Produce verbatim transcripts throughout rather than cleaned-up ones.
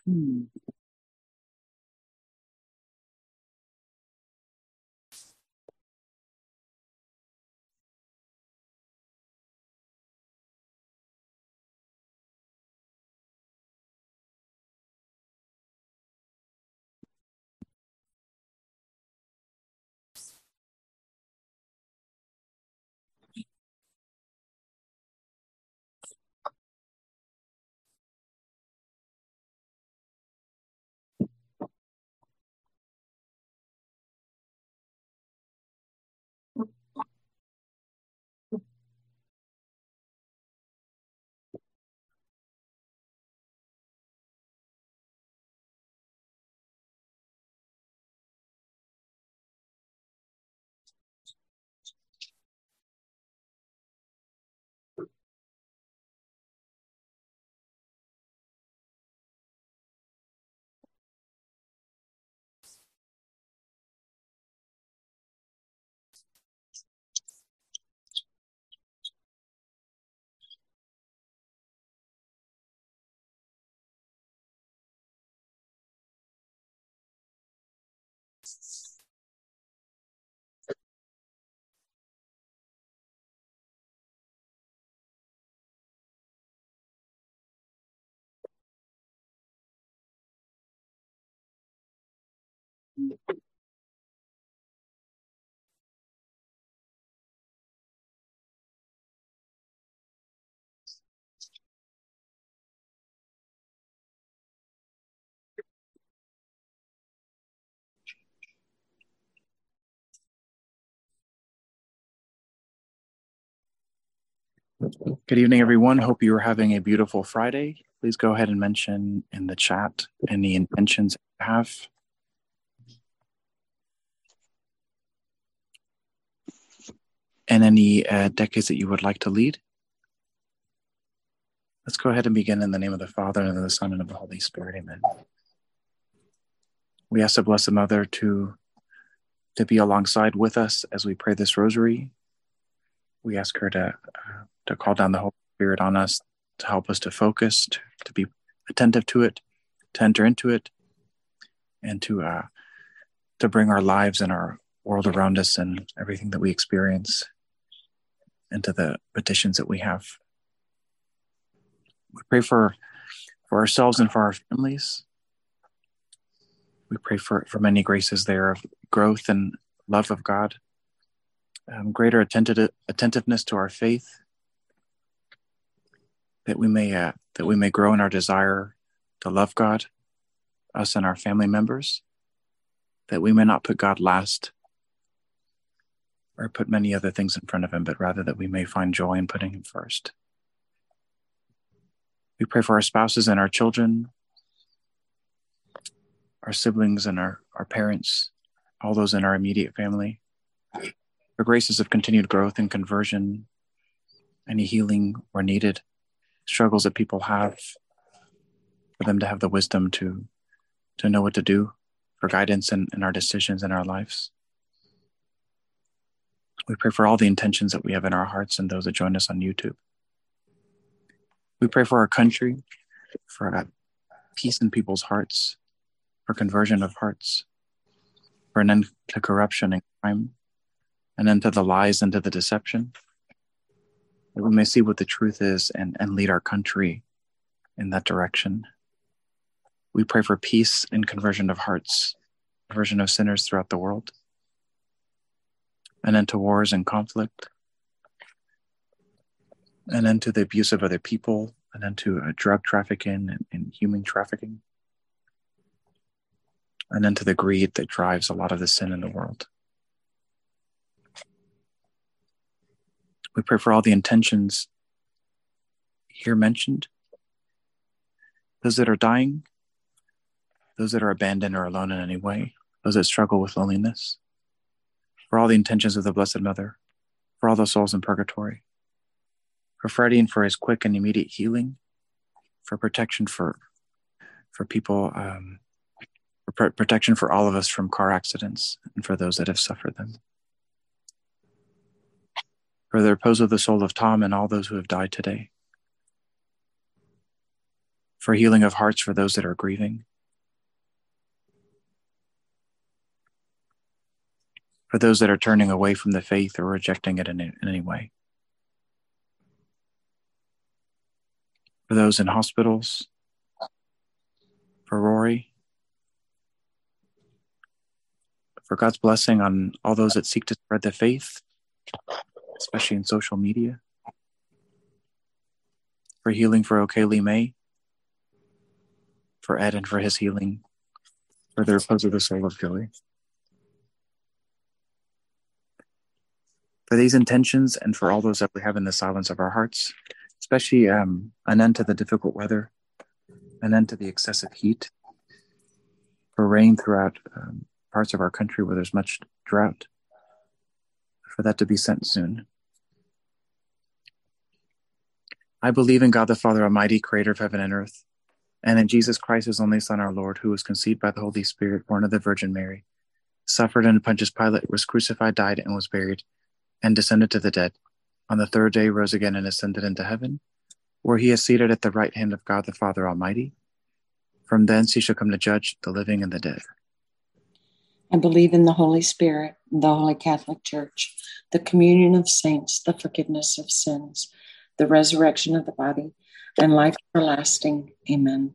Hmm. Good evening, everyone. Hope you are having a beautiful Friday. Please go ahead and mention in the chat any intentions you have. And any uh, decades that you would like to lead. Let's go ahead and begin in the name of the Father, and of the Son, and of the Holy Spirit. Amen. We ask the Blessed Mother to, to be alongside with us as we pray this rosary. We ask her to, uh, to call down the Holy Spirit on us, to help us to focus, to, to be attentive to it, to enter into it, and to uh, to bring our lives and our world around us and everything that we experience into the petitions that we have. We pray for, for ourselves and for our families. We pray for, for many graces there of growth and love of God, um, greater attentive, attentiveness to our faith, that we may uh, that we may grow in our desire to love God, us and our family members, that we may not put God last or put many other things in front of him, but rather that we may find joy in putting him first. We pray for our spouses and our children, our siblings and our, our parents, all those in our immediate family, for graces of continued growth and conversion, any healing where needed, struggles that people have, for them to have the wisdom to, to know what to do, for guidance in, in our decisions in our lives. We pray for all the intentions that we have in our hearts and those that join us on YouTube. We pray for our country, for uh, peace in people's hearts, for conversion of hearts, for an end to corruption and crime, an end to the lies and to the deception, that we may see what the truth is and, and lead our country in that direction. We pray for peace and conversion of hearts, conversion of sinners throughout the world, an end to wars and conflict, an end to the abuse of other people, an end to uh, drug trafficking and, and human trafficking, an end to the greed that drives a lot of the sin in the world. We pray for all the intentions here mentioned, those that are dying, those that are abandoned or alone in any way, those that struggle with loneliness, for all the intentions of the Blessed Mother, for all the souls in purgatory, for Freddie and for his quick and immediate healing, for protection for for people, um, for pr- protection for all of us from car accidents and for those that have suffered them. For the repose of the soul of Tom and all those who have died today. for healing of hearts for those that are grieving, for those that are turning away from the faith or rejecting it in, in any way, for those in hospitals, for Rory, for God's blessing on all those that seek to spread the faith, especially in social media, for healing for O'Kaylee May, for Ed and for his healing, for the repose of the soul of Joey. For these intentions and for all those that we have in the silence of our hearts, especially um, an end to the difficult weather, an end to the excessive heat, for rain throughout um, parts of our country where there's much drought, for that to be sent soon. I believe in God the Father Almighty, creator of heaven and earth, and in Jesus Christ, his only Son, our Lord, who was conceived by the Holy Spirit, born of the Virgin Mary, suffered under Pontius Pilate, was crucified, died, and was buried, and descended to the dead. On the third day rose again and ascended into heaven, where he is seated at the right hand of God the Father Almighty. From thence he shall come to judge the living and the dead. I believe in the Holy Spirit, the Holy Catholic Church, the communion of saints, the forgiveness of sins, the resurrection of the body, and life everlasting. Amen.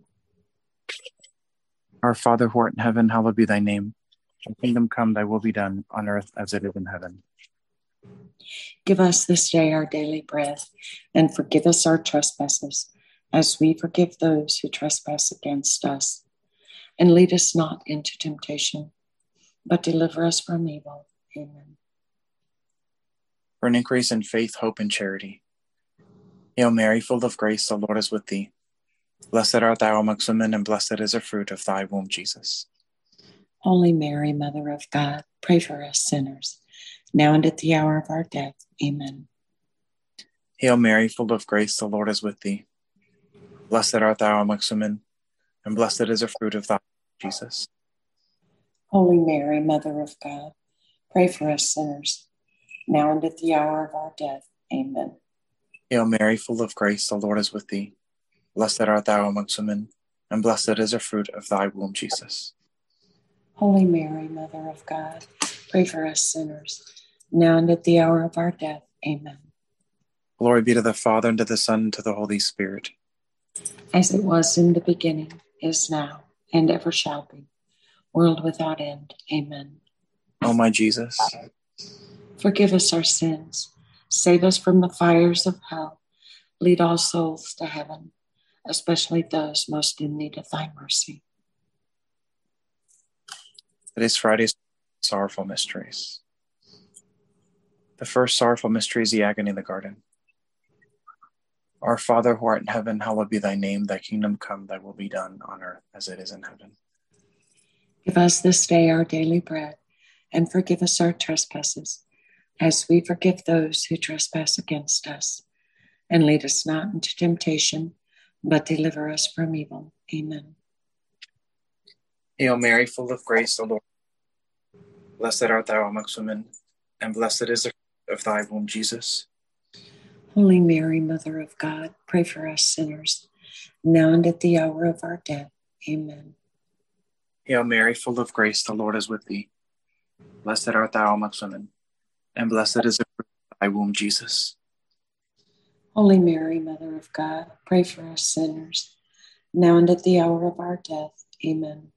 Our Father who art in heaven, hallowed be thy name. Thy kingdom come, thy will be done, on earth as it is in heaven. Give us this day our daily bread, and forgive us our trespasses, as we forgive those who trespass against us. And lead us not into temptation, but deliver us from evil. Amen. For an increase in faith, hope, and charity. Hail Mary, full of grace, the Lord is with thee. Blessed art thou amongst women, and blessed is the fruit of thy womb, Jesus. Holy Mary, Mother of God, pray for us sinners, now and at the hour of our death. Amen. Hail Mary, full of grace, the Lord is with thee. Blessed art thou amongst women, and blessed is the fruit of thy womb, Jesus. Holy Mary, Mother of God, pray for us sinners, now and at the hour of our death. Amen. Hail Mary, full of grace, the Lord is with thee. Blessed art thou amongst women, and blessed is the fruit of thy womb, Jesus. Holy Mary, Mother of God, pray for us sinners, now and at the hour of our death. Amen. Glory be to the Father, and to the Son, and to the Holy Spirit. As it was in the beginning, is now, and ever shall be, world without end. Amen. O my Jesus, forgive us our sins, save us from the fires of hell, lead all souls to heaven, especially those most in need of thy mercy. Today's Friday's sorrowful mysteries. The first sorrowful mystery is the agony in the garden. Our Father who art in heaven, hallowed be thy name. Thy kingdom come, thy will be done on earth as it is in heaven. Give us this day our daily bread, and forgive us our trespasses, as we forgive those who trespass against us. And lead us not into temptation, but deliver us from evil. Amen. Hail Mary, full of grace, the Lord. Blessed art thou amongst women, and blessed is the fruit of thy womb, Jesus. Holy Mary, Mother of God, pray for us sinners, now and at the hour of our death. Amen. Hail Mary, full of grace, the Lord is with thee. Blessed art thou amongst women, and blessed is the fruit of thy womb, Jesus. Holy Mary, Mother of God, pray for us sinners, now and at the hour of our death. Amen.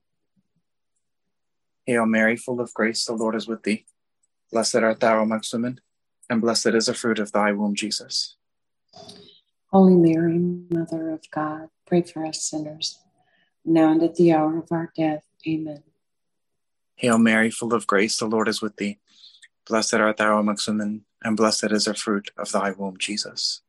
Hail Mary, full of grace, the Lord is with thee. Blessed art thou amongst women, and blessed is the fruit of thy womb, Jesus. Holy Mary, Mother of God, pray for us sinners, now and at the hour of our death. Amen. Hail Mary, full of grace, the Lord is with thee. Blessed art thou amongst women, and blessed is the fruit of thy womb, Jesus.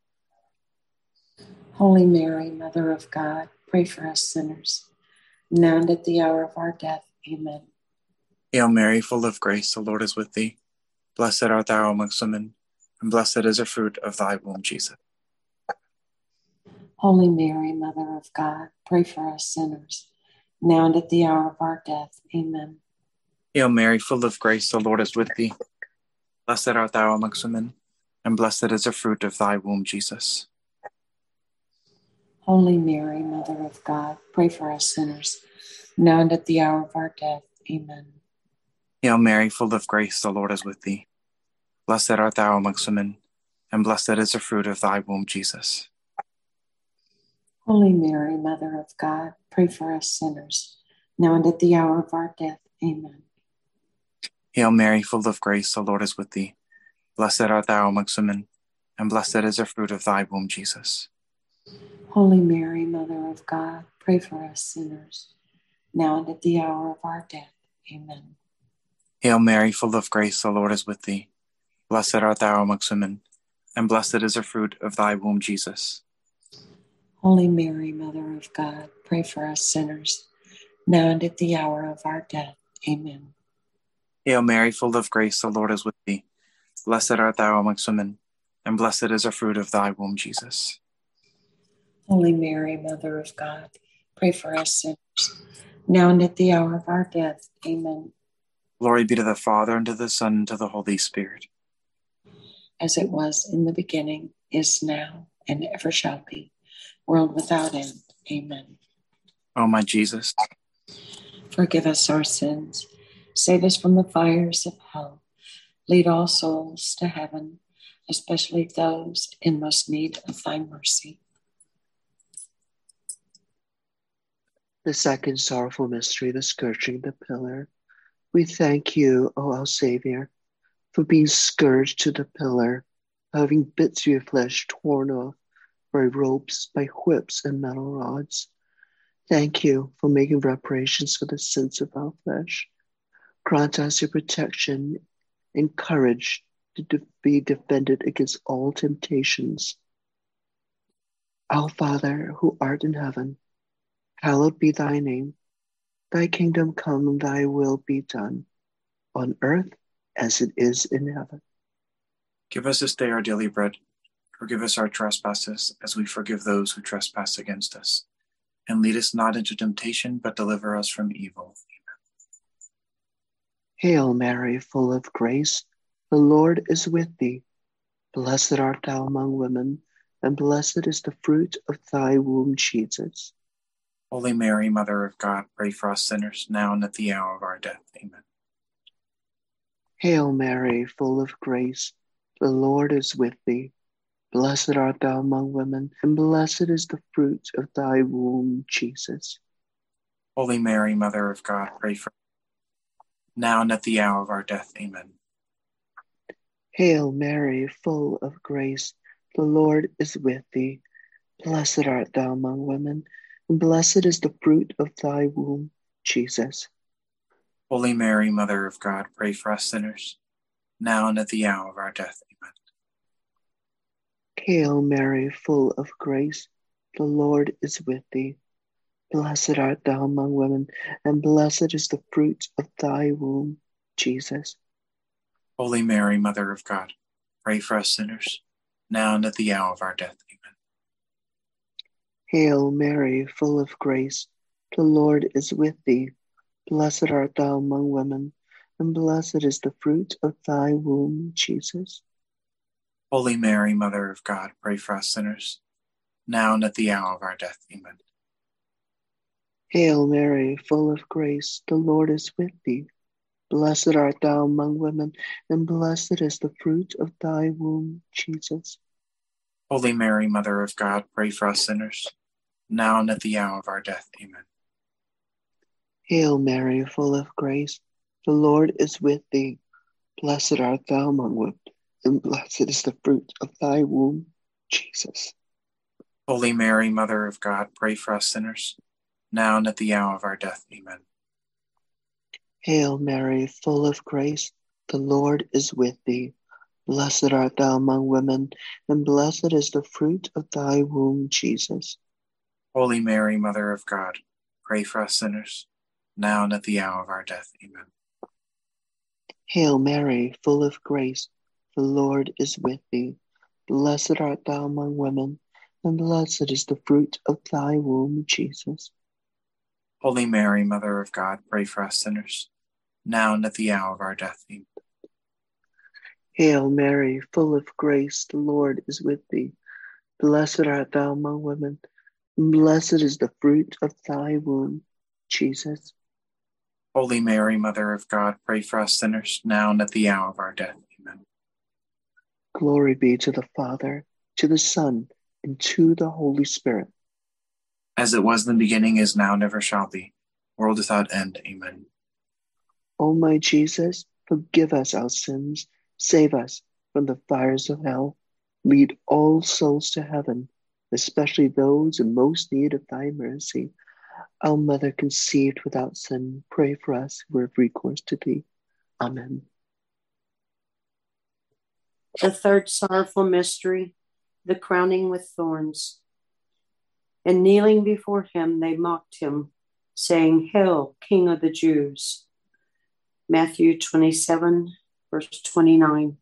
Holy Mary, Mother of God, pray for us sinners, now and at the hour of our death. Amen. Hail Mary, full of grace, the Lord is with thee. Blessed art thou amongst women, and blessed is the fruit of thy womb, Jesus. Holy Mary, Mother of God, pray for us sinners, now and at the hour of our death. Amen. Hail Mary, full of grace, the Lord is with thee. Blessed art thou amongst women, and blessed is the fruit of thy womb, Jesus. Holy Mary, Mother of God, pray for us sinners, now and at the hour of our death. Amen. Hail Mary, full of grace, the Lord is with thee. Blessed art thou amongst women, and blessed is the fruit of thy womb, Jesus. Holy Mary, Mother of God, pray for us sinners, now and at the hour of our death. Amen. Hail Mary, full of grace, the Lord is with thee. Blessed art thou amongst women, and blessed is the fruit of thy womb, Jesus. Holy Mary, Mother of God, pray for us sinners, now and at the hour of our death. Amen. Hail Mary, full of grace, the Lord is with thee. Blessed art thou amongst women, and blessed is the fruit of thy womb, Jesus. Holy Mary, Mother of God, pray for us sinners, now and at the hour of our death. Amen. Hail Mary, full of grace, the Lord is with thee. Blessed art thou amongst women, and blessed is the fruit of thy womb, Jesus. Holy Mary, Mother of God, pray for us sinners, now and at the hour of our death. Amen. Glory be to the Father, and to the Son, and to the Holy Spirit. As it was in the beginning, is now, and ever shall be, world without end. Amen. O my Jesus, forgive us our sins, save us from the fires of hell, lead all souls to heaven, especially those in most need of thy mercy. The second sorrowful mystery, the scourging of the pillar. We thank you, O our Savior, for being scourged to the pillar, having bits of your flesh torn off by ropes, by whips and metal rods. Thank you for making reparations for the sins of our flesh. Grant us your protection and courage to de- be defended against all temptations. Our Father, who art in heaven, hallowed be thy name. Thy kingdom come and thy will be done, on earth as it is in heaven. give us this day our daily bread. Forgive us our trespasses, as we forgive those who trespass against us. And lead us not into temptation, but deliver us from evil. Hail Mary, full of grace, the Lord is with thee. Blessed art thou among women, and blessed is the fruit of thy womb, Jesus. Holy Mary, Mother of God, pray for us sinners, now and at the hour of our death. Amen. Hail Mary, full of grace, the Lord is with thee. Blessed art thou among women, and blessed is the fruit of thy womb, Jesus. Holy Mary, Mother of God, pray for us now and at the hour of our death. Amen. Hail Mary, full of grace, the Lord is with thee. Blessed art thou among women, and blessed is the fruit of thy womb, Jesus. Holy Mary, Mother of God, pray for us sinners, now and at the hour of our death. Amen. Hail Mary, full of grace, the Lord is with thee. Blessed art thou among women, and blessed is the fruit of thy womb, Jesus. Holy Mary, Mother of God, pray for us sinners, now and at the hour of our death. Amen. Hail Mary, full of grace, the Lord is with thee. Blessed art thou among women, and blessed is the fruit of thy womb, Jesus. Holy Mary, Mother of God, pray for us sinners, now and at the hour of our death. Amen. Hail Mary, full of grace, the Lord is with thee. Blessed art thou among women, and blessed is the fruit of thy womb, Jesus. Holy Mary, Mother of God, pray for us sinners, now and at the hour of our death. Amen. Hail Mary, full of grace, the Lord is with thee. Blessed art thou among women, and blessed is the fruit of thy womb, Jesus. Holy Mary, Mother of God, pray for us sinners, now and at the hour of our death. Amen. Hail Mary, full of grace, the Lord is with thee. Blessed art thou among women, and blessed is the fruit of thy womb, Jesus. Holy Mary, Mother of God, pray for us sinners, now and at the hour of our death. Amen. Hail Mary, full of grace, the Lord is with thee. Blessed art thou among women, and blessed is the fruit of thy womb, Jesus. Holy Mary, Mother of God, pray for us sinners, now and at the hour of our death. Amen. Hail Mary, full of grace, the Lord is with thee. Blessed art thou among women, and blessed is the fruit of thy womb, Jesus. Holy Mary, Mother of God, pray for us sinners, now and at the hour of our death. Amen. Glory be to the Father, to the Son, and to the Holy Spirit. As it was in the beginning, is now, and ever shall be, world without end. Amen. O my Jesus, forgive us our sins, save us from the fires of hell, lead all souls to heaven, especially those in most need of thy mercy. Our Mother conceived without sin, pray for us who have recourse to thee. Amen. The third sorrowful mystery, the crowning with thorns. And kneeling before him, they mocked him, saying, Hail, King of the Jews. Matthew twenty-seven, verse twenty-nine.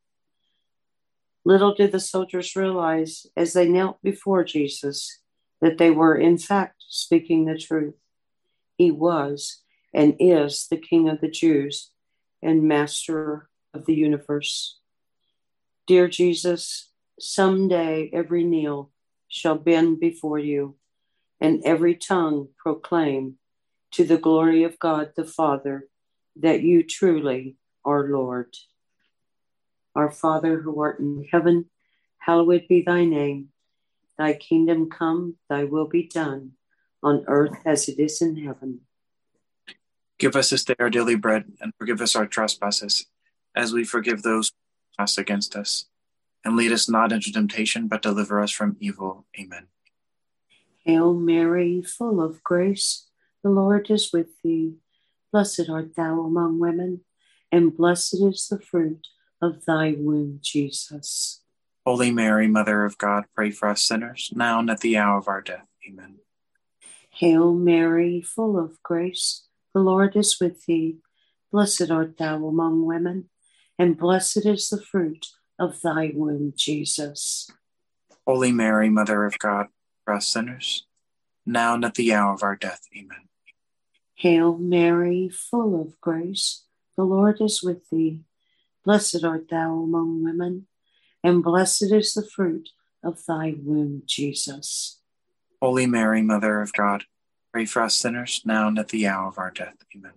Little did the soldiers realize as they knelt before Jesus that they were in fact speaking the truth. He was and is the King of the Jews and Master of the universe. Dear Jesus, someday every knee shall bend before you, and every tongue proclaim to the glory of God the Father that you truly are Lord. Our Father who art in heaven, hallowed be thy name. Thy kingdom come, thy will be done, on earth as it is in heaven. Give us this day our daily bread, and forgive us our trespasses, as we forgive those who trespass against us. And lead us not into temptation, but deliver us from evil. Amen. Hail Mary, full of grace, the Lord is with thee. Blessed art thou among women, and blessed is the fruit of thy womb, Jesus. Holy Mary, Mother of God, pray for us sinners, now and at the hour of our death. Amen. Hail Mary, full of grace, the Lord is with thee. Blessed art thou among women, and blessed is the fruit of thy womb, Jesus. Holy Mary, Mother of God, pray for us sinners, now and at the hour of our death. Amen. Hail Mary, full of grace, the Lord is with thee. Blessed art thou among women, and blessed is the fruit of thy womb, Jesus. Holy Mary, Mother of God, pray for us sinners, now and at the hour of our death. Amen.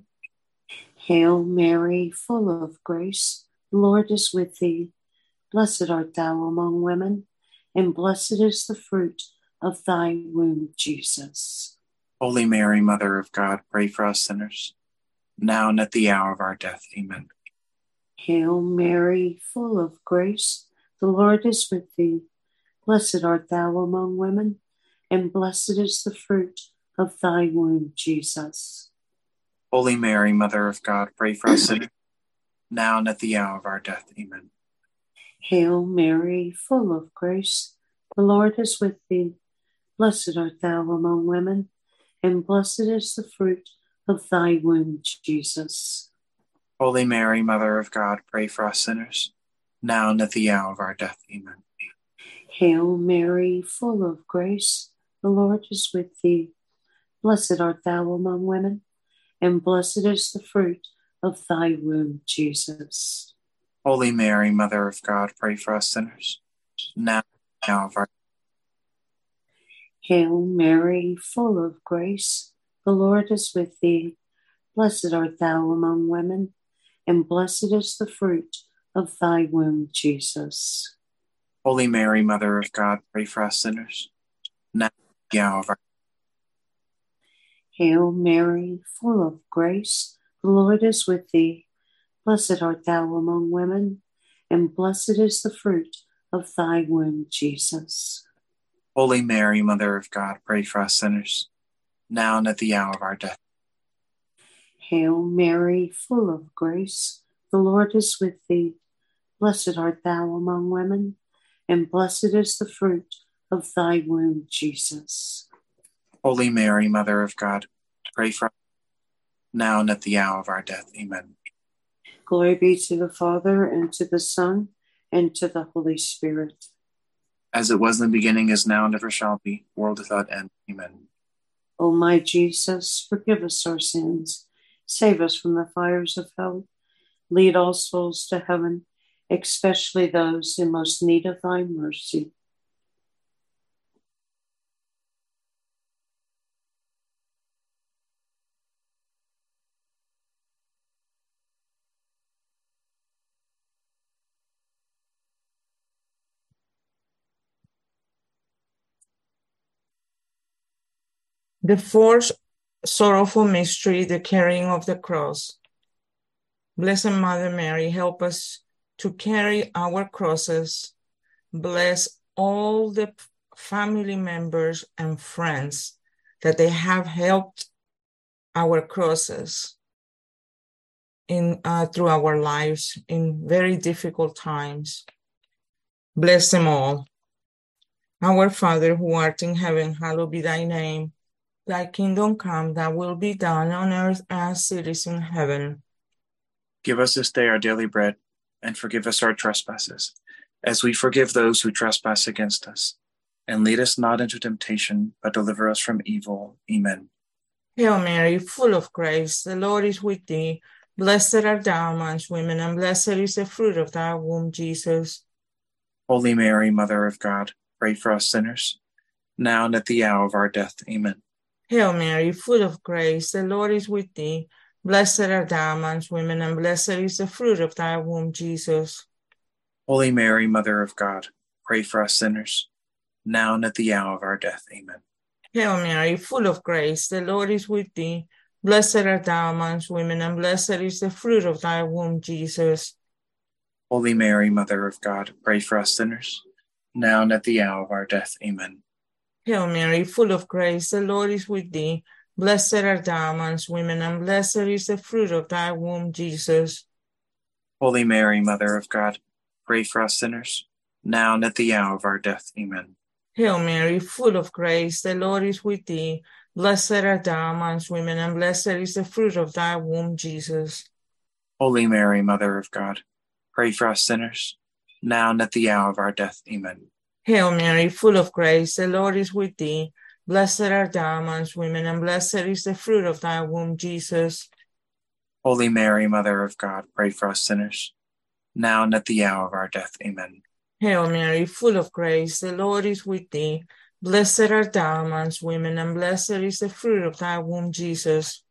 Hail Mary, full of grace, the Lord is with thee. Blessed art thou among women, and blessed is the fruit of thy womb, Jesus. Holy Mary, Mother of God, pray for us sinners, now and at the hour of our death. Amen. Hail Mary, full of grace, the Lord is with thee. Blessed art thou among women, and blessed is the fruit of thy womb, Jesus. Holy Mary, Mother of God, pray for us sinners, now and at the hour of our death. Amen. Hail Mary, full of grace, the Lord is with thee. Blessed art thou among women, and blessed is the fruit of thy womb, Jesus. Holy Mary, Mother of God, pray for us sinners, now and at the hour of our death. Amen. Hail Mary, full of grace, the Lord is with thee. Blessed art thou among women, and blessed is the fruit of thy womb, Jesus. Holy Mary, Mother of God, pray for us sinners, now and at the hour of our death. Hail Mary, full of grace, the Lord is with thee. Blessed art thou among women, and blessed is the fruit of thy womb, Jesus. Holy Mary, Mother of God, pray for us sinners, now and at the hour of our death. Hail Mary, full of grace, the Lord is with thee. Blessed art thou among women, and blessed is the fruit of thy womb, Jesus. Holy Mary, Mother of God, pray for us sinners, now and at the hour of our death. Hail Mary, full of grace, the Lord is with thee. Blessed art thou among women, and blessed is the fruit of thy womb, Jesus. Holy Mary, Mother of God, pray for us now and at the hour of our death. Amen. Glory be to the Father, and to the Son, and to the Holy Spirit. As it was in the beginning, is now, and ever shall be, world without end. Amen. O my Jesus, forgive us our sins, save us from the fires of hell, lead all souls to heaven, especially those in most need of thy mercy. The fourth sorrowful mystery, the carrying of the cross. Blessed Mother Mary, help us to carry our crosses. Bless all the family members and friends that they have helped our crosses in uh, through our lives in very difficult times. Bless them all. Our Father who art in heaven, hallowed be thy name. Thy kingdom come, thy will be done on earth as it is in heaven. Give us this day our daily bread, and forgive us our trespasses, as we forgive those who trespass against us. And lead us not into temptation, but deliver us from evil. Amen. Hail Mary, full of grace, the Lord is with thee. Blessed art thou amongst women, and blessed is the fruit of thy womb, Jesus. Holy Mary, Mother of God, pray for us sinners, now and at the hour of our death. Amen. Hail Mary, full of grace, the Lord is with thee. Blessed art thou amongst women, and blessed is the fruit of thy womb, Jesus. Holy Mary, Mother of God, pray for us sinners, now and at the hour of our death. Amen. Hail Mary, full of grace, the Lord is with thee. Blessed art thou amongst women, and blessed is the fruit of thy womb, Jesus. Holy Mary, Mother of God, pray for us sinners, now and at the hour of our death. Amen. Hail Mary, full of grace, the Lord is with thee. Blessed art thou amongst women, and blessed is the fruit of thy womb, Jesus. Holy Mary, Mother of God, pray for us sinners, now and at the hour of our death. Amen. Hail Mary, full of grace, the Lord is with thee. Blessed art thou amongst women, and blessed is the fruit of thy womb, Jesus. Holy Mary, Mother of God, pray for us sinners, now and at the hour of our death. Amen. Hail Mary, full of grace, the Lord is with thee. Blessed art thou amongst women, and blessed is the fruit of thy womb, Jesus. Holy Mary, Mother of God, pray for us sinners, now and at the hour of our death. Amen. Hail Mary, full of grace, the Lord is with thee. Blessed art thou amongst women, and blessed is the fruit of thy womb, Jesus.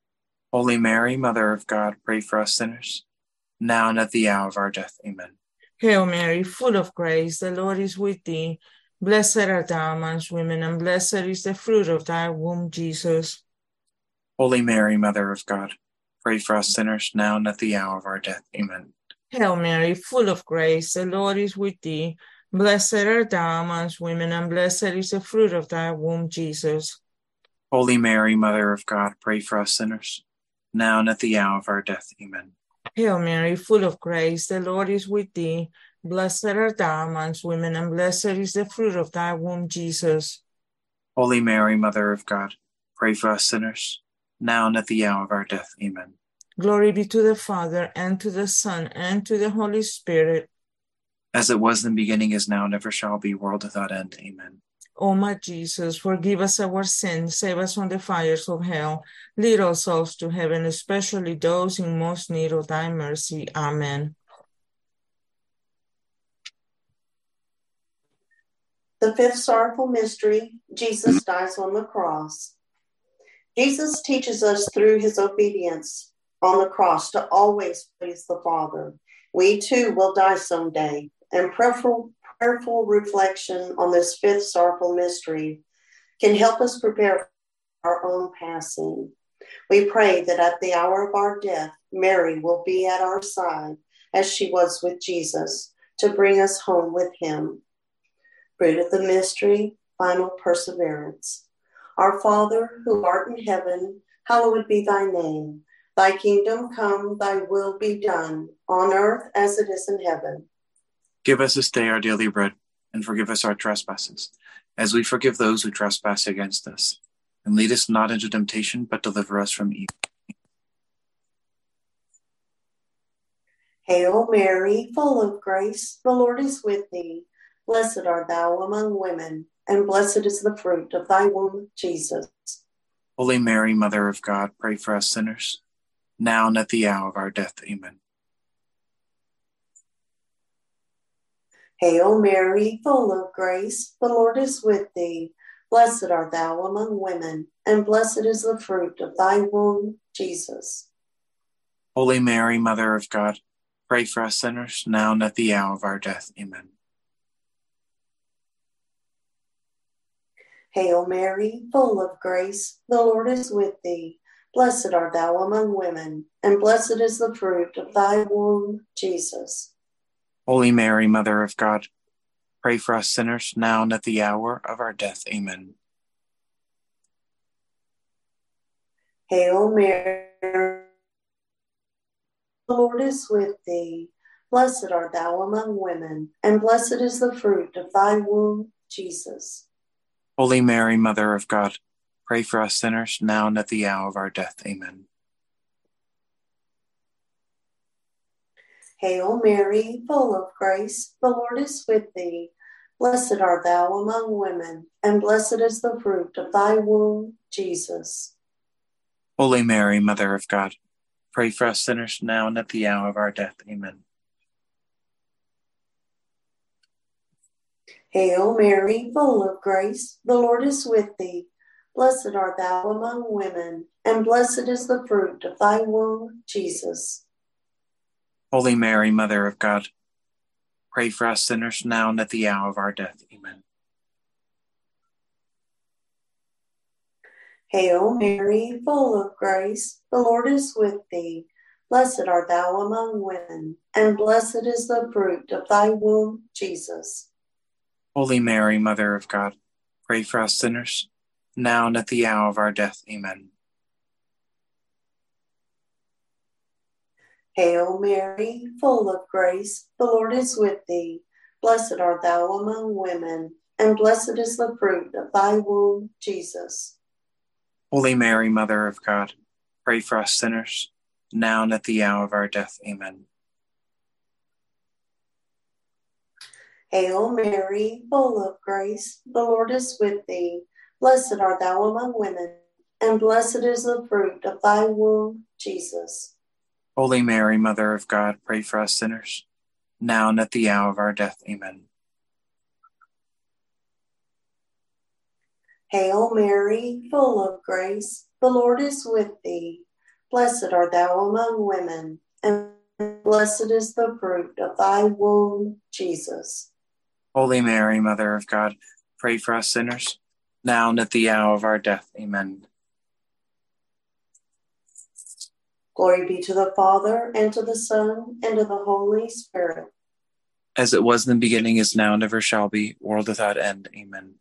Holy Mary, Mother of God, pray for us sinners, now and at the hour of our death. Amen. Hail Mary, full of grace, the Lord is with thee. Blessed art thou amongst women, and blessed is the fruit of thy womb, Jesus. Holy Mary, Mother of God, pray for us sinners, now and at the hour of our death. Amen. Hail Mary, full of grace, the Lord is with thee. Blessed art thou amongst women, and blessed is the fruit of thy womb, Jesus. Holy Mary, Mother of God, pray for us sinners, now and at the hour of our death. Amen. Hail Mary, full of grace, the Lord is with thee. Blessed art thou amongst women, and blessed is the fruit of thy womb, Jesus. Holy Mary, Mother of God, pray for us sinners, now and at the hour of our death. Amen. Glory be to the Father, and to the Son, and to the Holy Spirit. As it was in the beginning, is now, and ever shall be, world without end. Amen. O my Jesus, forgive us our sins, save us from the fires of hell, lead all souls to heaven, especially those in most need of thy mercy. Amen. The fifth sorrowful mystery, Jesus dies on the cross. Jesus teaches us through his obedience on the cross to always please the Father. We too will die someday, and prayerful, prayerful reflection on this fifth sorrowful mystery can help us prepare for our own passing. We pray that at the hour of our death, Mary will be at our side as she was with Jesus to bring us home with him. Fruit of the mystery, final perseverance. Our Father, who art in heaven, hallowed be thy name. Thy kingdom come, thy will be done, on earth as it is in heaven. Give us this day our daily bread, and forgive us our trespasses, as we forgive those who trespass against us. And lead us not into temptation, but deliver us from evil. Hail Mary, full of grace, the Lord is with thee. Blessed art thou among women, and blessed is the fruit of thy womb, Jesus. Holy Mary, Mother of God, pray for us sinners, now and at the hour of our death. Amen. Hail Mary, full of grace, the Lord is with thee. Blessed art thou among women, and blessed is the fruit of thy womb, Jesus. Holy Mary, Mother of God, pray for us sinners, now and at the hour of our death. Amen. Hail Mary, full of grace, the Lord is with thee. Blessed art thou among women, and blessed is the fruit of thy womb, Jesus. Holy Mary, Mother of God, pray for us sinners now and at the hour of our death. Amen. Hail Mary, the Lord is with thee. Blessed art thou among women, and blessed is the fruit of thy womb, Jesus. Holy Mary, Mother of God, pray for us sinners now and at the hour of our death. Amen. Hail Mary, full of grace, the Lord is with thee. Blessed art thou among women, and blessed is the fruit of thy womb, Jesus. Holy Mary, Mother of God, pray for us sinners now and at the hour of our death. Amen. Hail Mary, full of grace, the Lord is with thee. Blessed art thou among women, and blessed is the fruit of thy womb, Jesus. Holy Mary, Mother of God, pray for us sinners now and at the hour of our death. Amen. Hail Mary, full of grace, the Lord is with thee. Blessed art thou among women, and blessed is the fruit of thy womb, Jesus. Holy Mary, Mother of God, pray for us sinners now and at the hour of our death. Amen. Hail Mary, full of grace, the Lord is with thee. Blessed art thou among women, and blessed is the fruit of thy womb, Jesus. Holy Mary, Mother of God, pray for us sinners now and at the hour of our death. Amen. Hail Mary, full of grace, the Lord is with thee. Blessed art thou among women, and blessed is the fruit of thy womb, Jesus. Holy Mary, Mother of God, pray for us sinners now and at the hour of our death. Amen. Hail Mary, full of grace, the Lord is with thee. Blessed art thou among women, and blessed is the fruit of thy womb, Jesus. Holy Mary, Mother of God, pray for us sinners now and at the hour of our death. Amen. Glory be to the Father, and to the Son, and to the Holy Spirit. As it was in the beginning, is now, and ever shall be, world without end. Amen.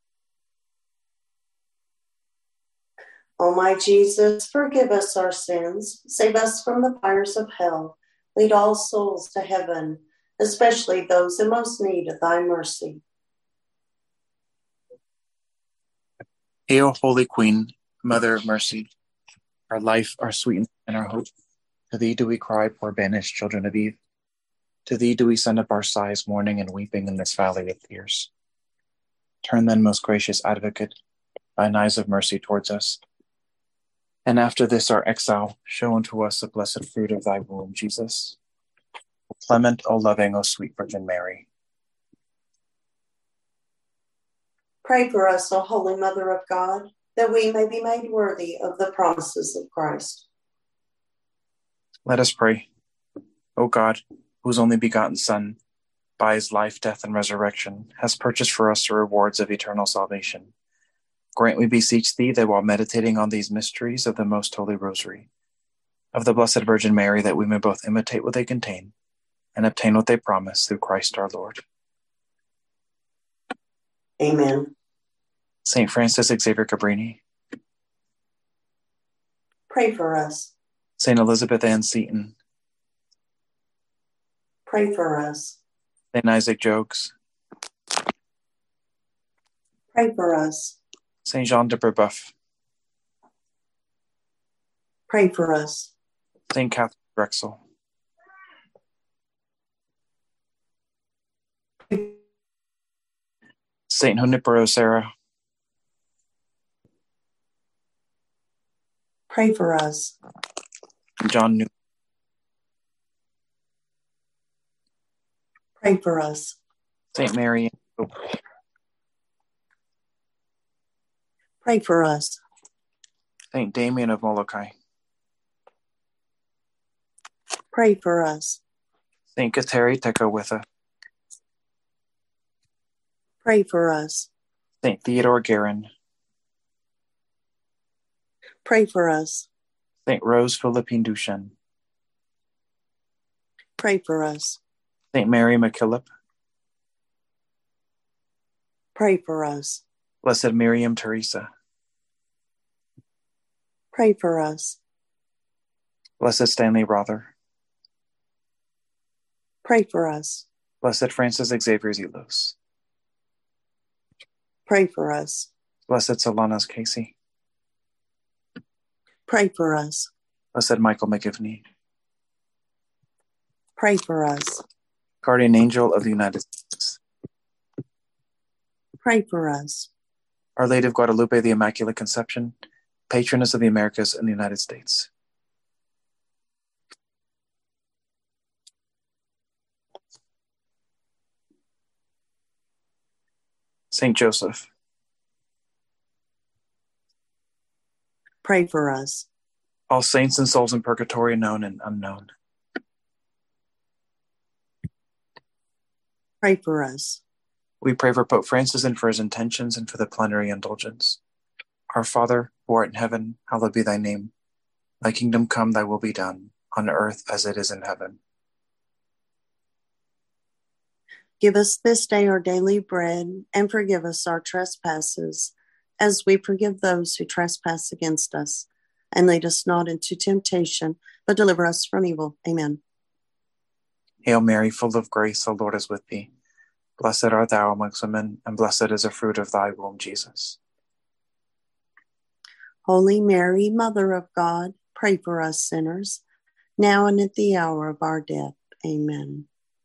O my Jesus, forgive us our sins, save us from the fires of hell, lead all souls to heaven, especially those in most need of thy mercy. Hail, Holy Queen, Mother of Mercy, our life, our sweetness, and our hope. To thee do we cry, poor banished children of Eve. To thee do we send up our sighs, mourning and weeping in this valley of tears. Turn then, most gracious Advocate, thine eyes of mercy towards us. And after this our exile, show unto us the blessed fruit of thy womb, Jesus. O clement, O loving, O sweet Virgin Mary. Pray for us, O Holy Mother of God, that we may be made worthy of the promises of Christ. Let us pray. O God, whose only begotten Son, by his life, death, and resurrection, has purchased for us the rewards of eternal salvation, grant, we beseech thee, that while meditating on these mysteries of the most holy Rosary, of the Blessed Virgin Mary, that we may both imitate what they contain and obtain what they promise through Christ our Lord. Amen. Saint Francis Xavier Cabrini, Pray for us. Saint Elizabeth Ann Seton, Pray for us. Saint Isaac Jogues, Pray for us. Saint Jean de Brebeuf, Pray for us. Saint Catherine Drexel, Saint Junipero Serra, Pray for us. John New, Pray for us. Saint Mary, Pray for us. Saint Damien of Molokai, Pray for us. Saint Kateri Tekakwitha, Pray for us. Saint Theodore Guerin, Pray for us. Saint Rose Philippine Duchesne, Pray for us. Saint Mary MacKillop, Pray for us. Blessed Miriam Teresa, Pray for us. Blessed Stanley Rother, Pray for us. Blessed Francis Xavier Zelos, Pray for us. Blessed Solanas Casey, Pray for us. Blessed Michael McGivney, Pray for us. Guardian Angel of the United States, Pray for us. Our Lady of Guadalupe, the Immaculate Conception, Patroness of the Americas and the United States. Saint Joseph, Pray for us. all saints and souls in purgatory, known and unknown. Pray for us. We pray for Pope Francis and for his intentions and for the plenary indulgence. Our Father, who art in heaven, hallowed be thy name. Thy kingdom come, thy will be done, on earth as it is in heaven. Give us this day our daily bread, and forgive us our trespasses, as we forgive those who trespass against us. And lead us not into temptation, but deliver us from evil. Amen. Hail Mary, full of grace, the Lord is with thee. Blessed art thou amongst women, and blessed is the fruit of thy womb, Jesus. Holy Mary, Mother of God, pray for us sinners, now and at the hour of our death. Amen.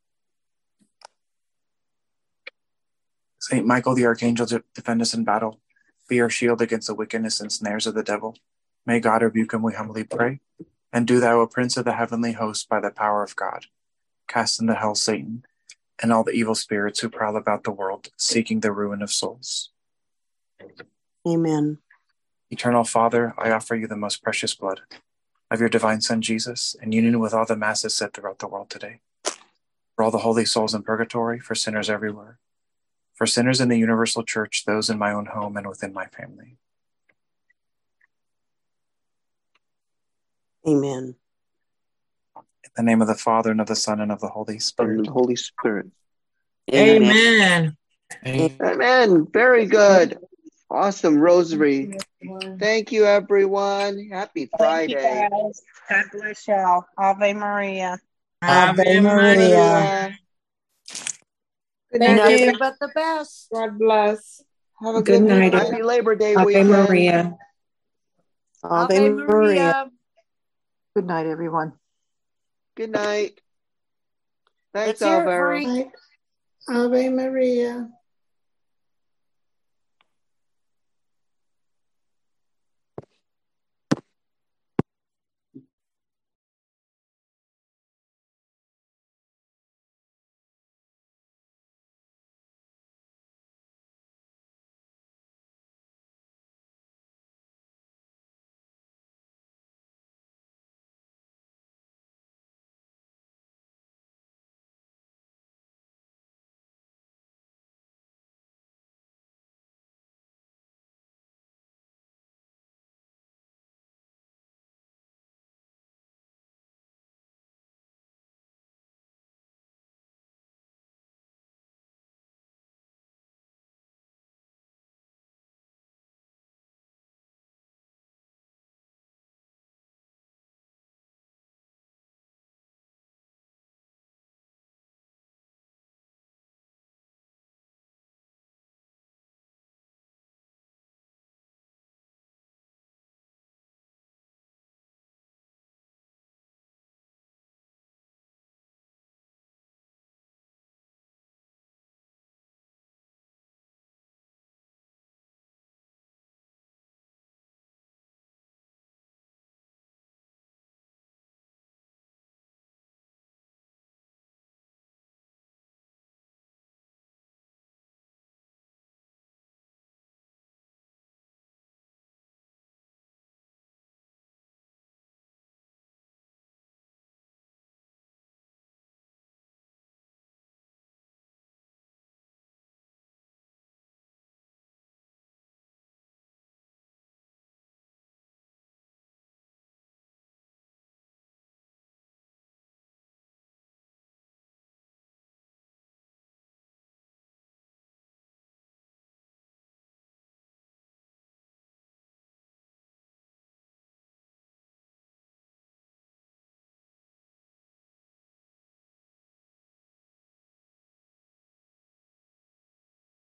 Saint Michael the Archangel, defend us in battle. Be our shield against the wickedness and snares of the devil. May God rebuke him, we humbly pray. And do thou, O Prince of the heavenly host, by the power of God, cast into hell Satan and all the evil spirits who prowl about the world, seeking the ruin of souls. Amen. Eternal Father, I offer you the most precious blood of your divine Son, Jesus, in union with all the masses said throughout the world today. For all the holy souls in purgatory, for sinners everywhere, for sinners in the universal church, those in my own home and within my family. Amen. In the name of the Father, and of the Son, and of the Holy Spirit. And the Holy Spirit. Amen. Amen. Amen. Very good. Awesome rosary. Thank you, everyone. Happy Friday. Thank you, guys. God bless y'all. Ave Maria. Ave Maria. Good Thank night. you, but the best. God bless. Have a Good good night. week. Happy Labor Day Ave weekend. Maria. Ave, Ave Maria. Maria. Good night, everyone. Good night. Thanks, Let's hear it, Alvaro. Frank. Ave Maria.